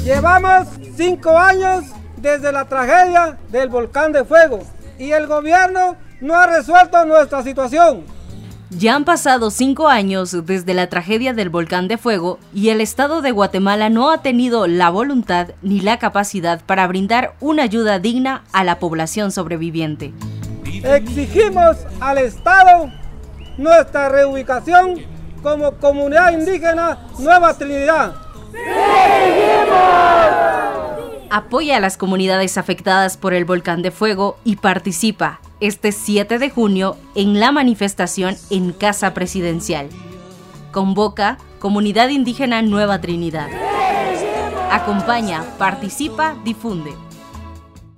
Llevamos 5 años desde la tragedia del volcán de fuego y el gobierno no ha resuelto nuestra situación. Ya han pasado 5 años desde la tragedia del volcán de fuego y el Estado de Guatemala no ha tenido la voluntad ni la capacidad para brindar una ayuda digna a la población sobreviviente. Exigimos al Estado nuestra reubicación como comunidad indígena Nueva Trinidad. Apoya a las comunidades afectadas por el volcán de fuego y participa este 7 de junio en la manifestación en Casa Presidencial. Convoca Comunidad Indígena Nueva Trinidad. Acompaña, participa, difunde.